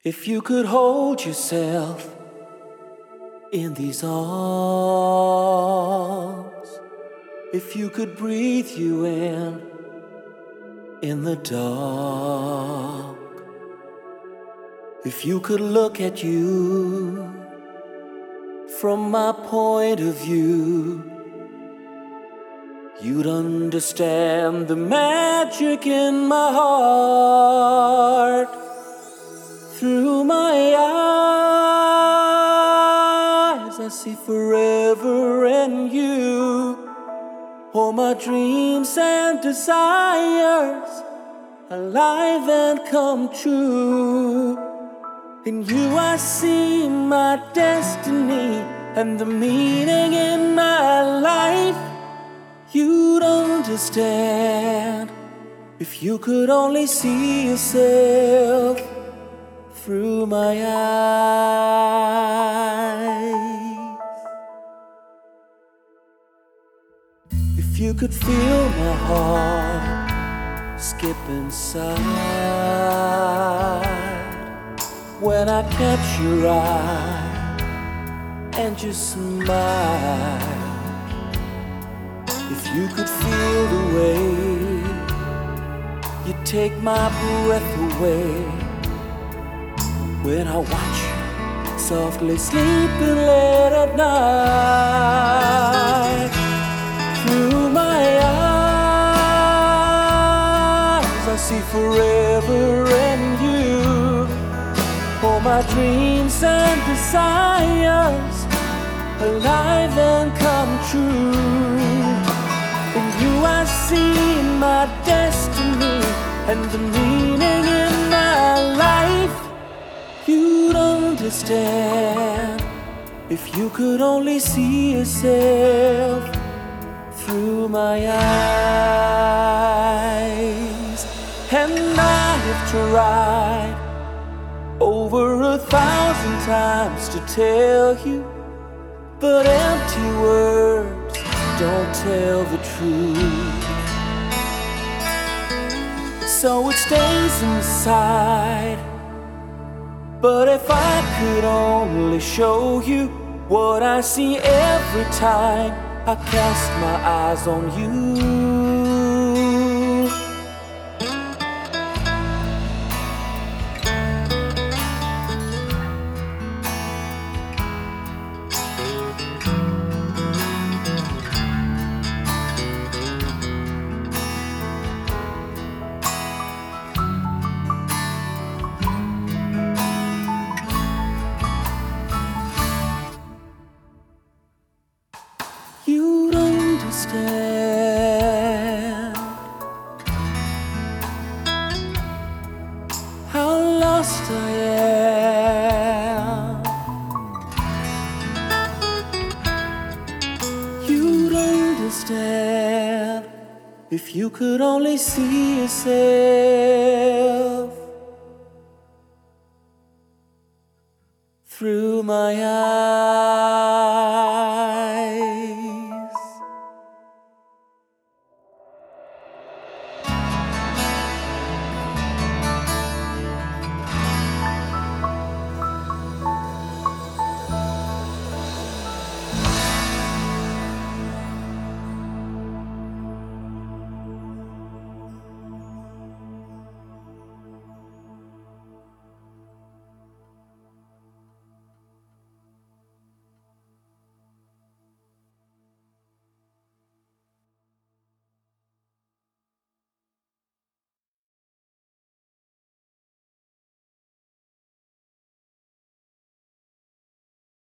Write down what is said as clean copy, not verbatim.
If you could hold yourself in these arms, if you could breathe you in the dark, if you could look at you from my point of view, you'd understand the magic in my heart. Through my eyes, I see forever and you. All my dreams and desires, alive and come true. In you I see my destiny and the meaning in my life. You'd understand if you could only see yourself through my eyes. If you could feel my heart skip inside when I catch your eye and just smile. If you could feel the way you take my breath away when I watch you softly sleeping late at night. Through my eyes, I see forever and you. All my dreams and desires, alive and come true. In you I see my destiny and the meaning in my life. You'd understand if you could only see yourself through my eyes. And I have tried over 1,000 times to tell you, but empty words don't tell the truth. So it stays inside. But if I could only show you what I see every time I cast my eyes on you. You'd understand how lost I am. You'd understand if you could only see yourself through my eyes.